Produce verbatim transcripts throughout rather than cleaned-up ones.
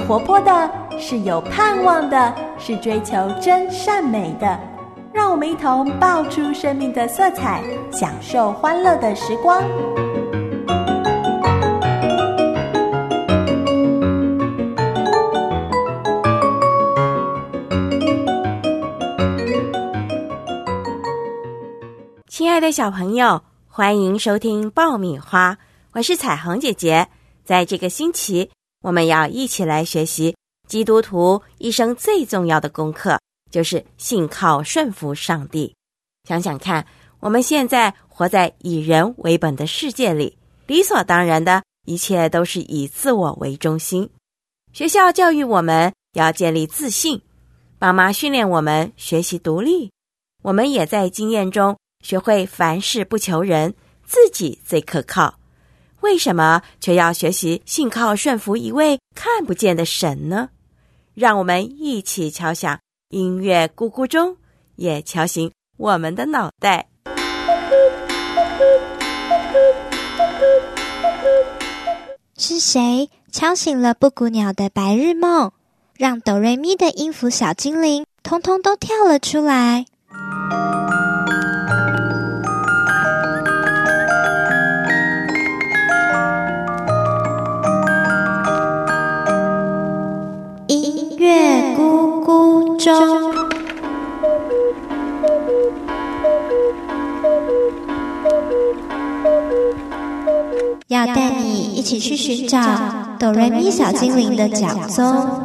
活泼的，是有盼望的，是追求真善美的。让我们一同爆出生命的色彩，享受欢乐的时光。 亲爱的小朋友，欢迎收听爆米花，我是彩虹姐姐。在这个星期，我们要一起来学习基督徒一生最重要的功课，就是信靠顺服上帝。想想看，我们现在活在以人为本的世界里，理所当然的一切都是以自我为中心。学校教育我们要建立自信，爸妈训练我们学习独立，我们也在经验中学会凡事不求人，自己最可靠。为什么却要学习信靠顺服一位看不见的神呢？让我们一起敲响音乐咕咕钟，也敲醒我们的脑袋。 是谁敲醒了布谷鸟的白日梦，让哆瑞咪的音符小精灵通通都跳了出来？音乐咕咕钟，要带你一起去寻找哆瑞咪小精灵的脚踪。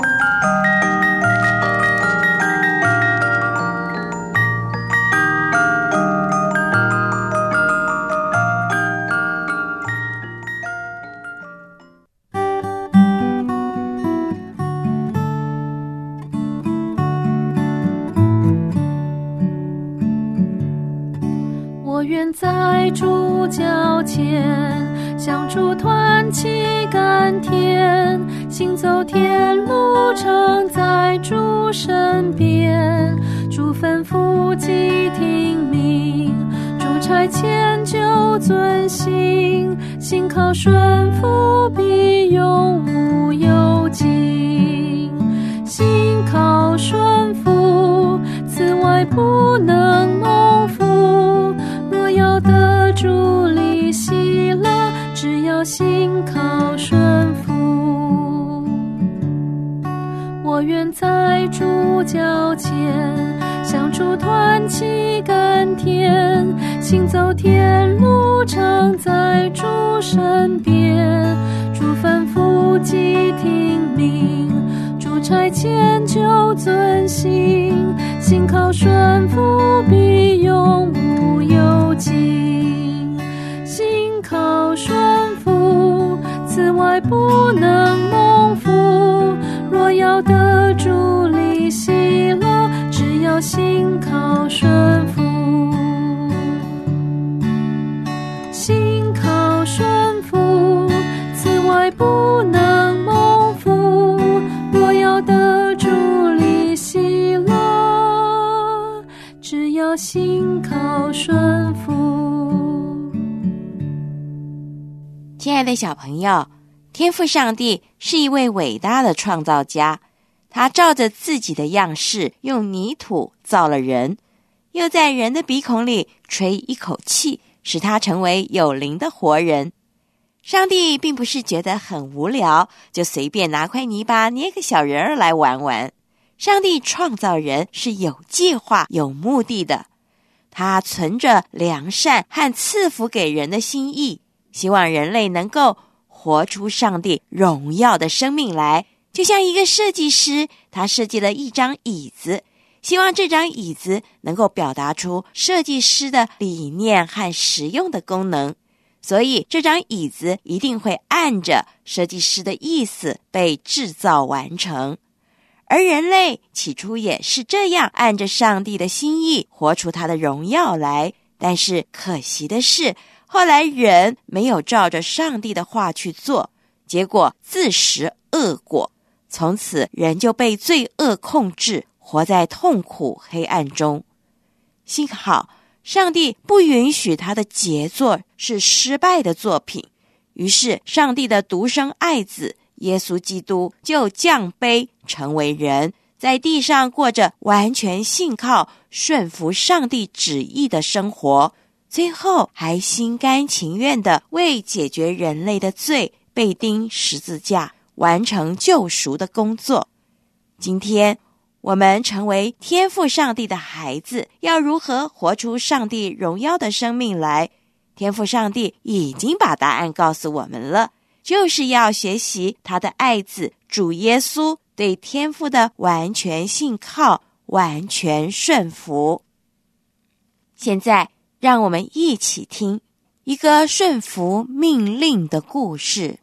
我愿在主脚前，向主团旗甘甜，行走天路常在主身边。主吩咐即听命，主差遣就遵行，信靠顺服必永无有尽。信靠顺服，此外不能蒙福。若要得主离喜乐，只要信靠顺服。我愿在主脚前，向主团旗甘甜，行走天路常在主身边。主吩咐即听命，主差遣就遵行，信靠顺服必永无有尽。信靠顺服，此外不能蒙福。若要得主离喜乐，只要信靠顺服。信靠顺服，此外不能蒙福。若要得主离喜乐，只要信靠顺服。 亲爱的小朋友，天父上帝是一位伟大的创造家，他照着自己的样式用泥土造了人，又在人的鼻孔里吹一口气，使他成为有灵的活人。上帝并不是觉得很无聊，就随便拿块泥巴捏个小人儿来玩玩。上帝创造人是有计划、有目的的，他存着良善和赐福给人的心意，希望人类能够活出上帝荣耀的生命来。就像一个设计师，他设计了一张椅子，希望这张椅子能够表达出设计师的理念和实用的功能，所以这张椅子一定会按着设计师的意思被制造完成。而人类起初也是这样按着上帝的心意活出他的荣耀来，但是可惜的是，后来人没有照着上帝的话去做，结果自食恶果，从此人就被罪恶控制，活在痛苦黑暗中。幸好上帝不允许他的杰作是失败的作品，于是上帝的独生爱子耶稣基督就降卑成为人，在地上过着完全信靠顺服上帝旨意的生活，最后还心甘情愿地为解决人类的罪被钉十字架，完成救赎的工作。今天我们成为天父上帝的孩子，要如何活出上帝荣耀的生命来？天父上帝已经把答案告诉我们了，就是要学习他的爱子主耶稣对天父的完全信靠，完全顺服。现在让我们一起听一个顺服命令的故事。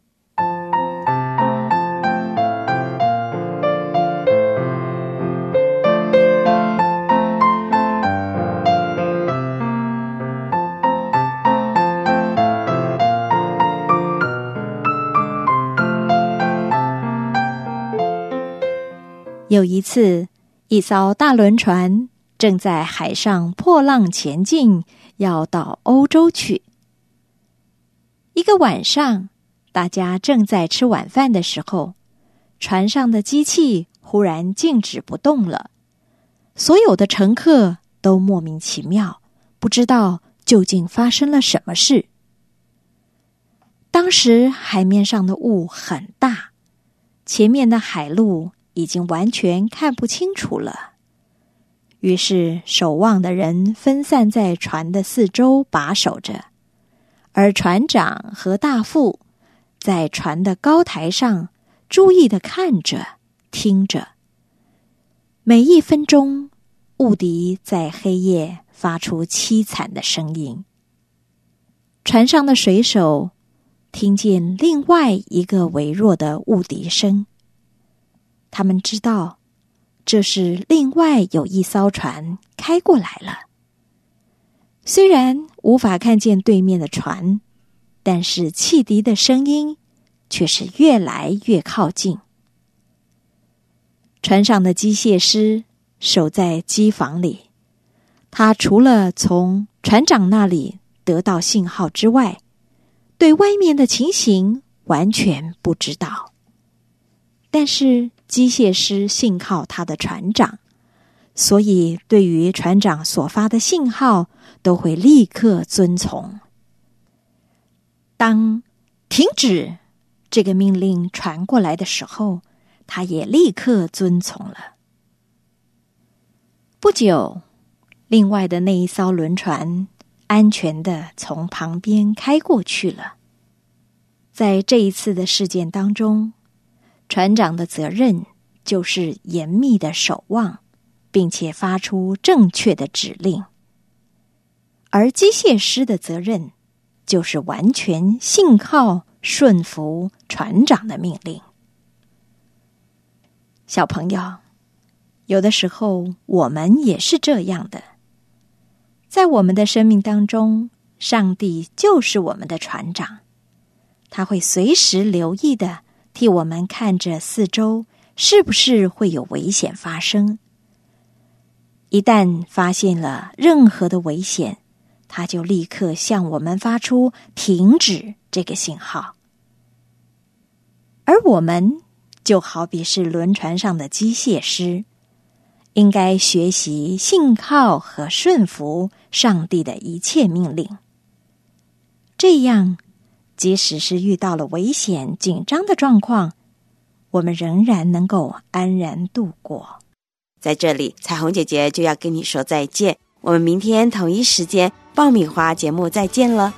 有一次，一艘大轮船正在海上破浪前进，要到欧洲去。一个晚上，大家正在吃晚饭的时候，船上的机器忽然静止不动了。所有的乘客都莫名其妙，不知道究竟发生了什么事。当时海面上的雾很大，前面的海路已经完全看不清楚了。于是守望的人分散在船的四周把守着，而船长和大副在船的高台上注意地看着听着。每一分钟，雾笛在黑夜发出凄惨的声音。船上的水手听见另外一个微弱的雾笛声，他们知道这是另外有一艘船开过来了。虽然无法看见对面的船，但是汽笛的声音却是越来越靠近。船上的机械师守在机房里，他除了从船长那里得到信号之外，对外面的情形完全不知道。但是机械师信靠他的船长，所以对于船长所发的信号都会立刻遵从。当停止这个命令传过来的时候，他也立刻遵从了。不久，另外的那一艘轮船安全地从旁边开过去了。在这一次的事件当中，船长的责任就是严密的守望，并且发出正确的指令，而机械师的责任就是完全信靠顺服船长的命令。小朋友，有的时候我们也是这样的，在我们的生命当中，上帝就是我们的船长，他会随时留意的替我们看着四周是不是会有危险发生。一旦发现了任何的危险，他就立刻向我们发出停止这个信号。而我们就好比是轮船上的机械师，应该学习信靠和顺服上帝的一切命令。这样即使是遇到了危险紧张的状况，我们仍然能够安然度过。 在这里，彩虹姐姐就要跟你说再见，我们明天同一时间爆米花节目再见了。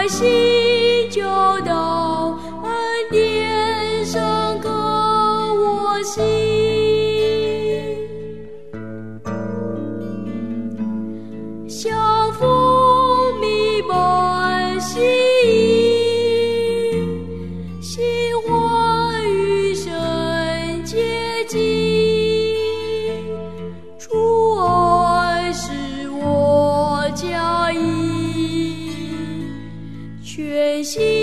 爱心就到恩典深刻我心，相逢弥漫心意，心欢与神接近，主爱是我佳意，全心